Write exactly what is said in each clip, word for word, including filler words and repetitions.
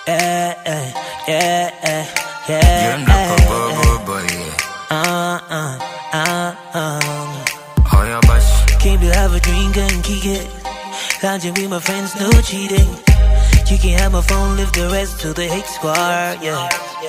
Yeah, yeah, yeah, yeah. You're not a bubble boy. Uh, uh, uh, uh. Oh, yeah, boss. Came to have a drink and kick it. Lounging with my friends, no cheating. You can have my phone, lift the rest to the hate squad, yeah.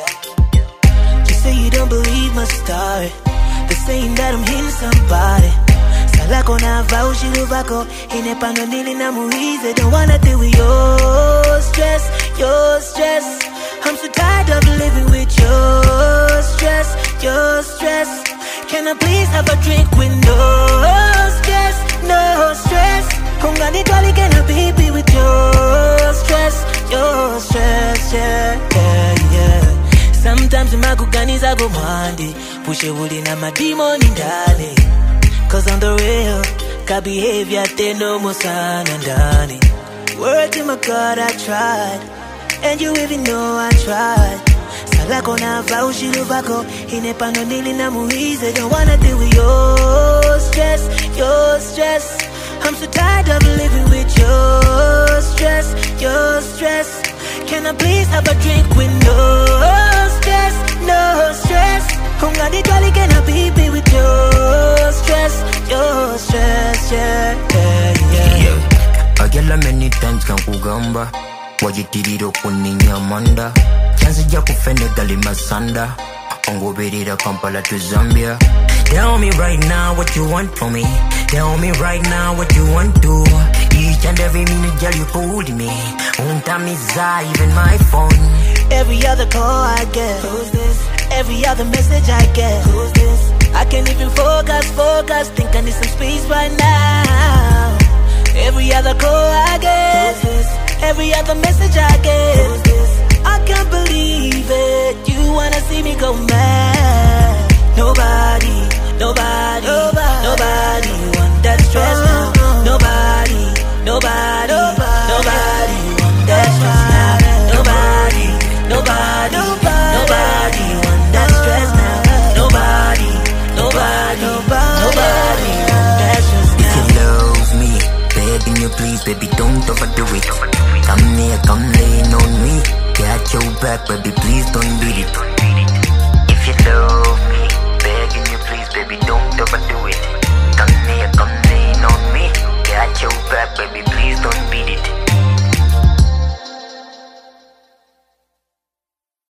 You say you don't believe my story. They're saying that I'm hitting somebody. Salako na vaushi luvako. Inepano nili na muize. Don't wanna deal with your stress, your stress. I'm so tired of living with your stress, your stress. Can I please have a drink with no stress, no stress? Kungani twali can I be with your stress, your stress, yeah, yeah, yeah. Sometimes makuganiza go mwandi. Pushe wuli na madimoni ndani. Cause on the real, ka behavior te no musana ndani. Word to my God, I tried. And you even know I tried. Salako na vaushi luvako. Inepano nili na muize. Don't wanna deal with your stress, your stress. I'm so tired of living with your stress, your stress. Can I please have a drink with no stress, no stress? Kungani twali can I be with your stress, your stress, yeah, yeah, yeah. Yeah. Agela many times can kugamba. Wajitiriro kuninya manda. Chansi ja kufende gali masanda. Ongoberira Kampala to Zambia. Tell me right now what you want from me. Tell me right now what you want to. Each and every minute, girl, you holding me. Untamiza, even my phone. Every other call I get, who's this? Every other message I get, who's this? I can't even focus, focus. Think I need some space right now. Every other call I get, who's this? Every other message I get, who's this? I can't believe it. You wanna see me go mad? Nobody, nobody, nobody, nobody want that stress.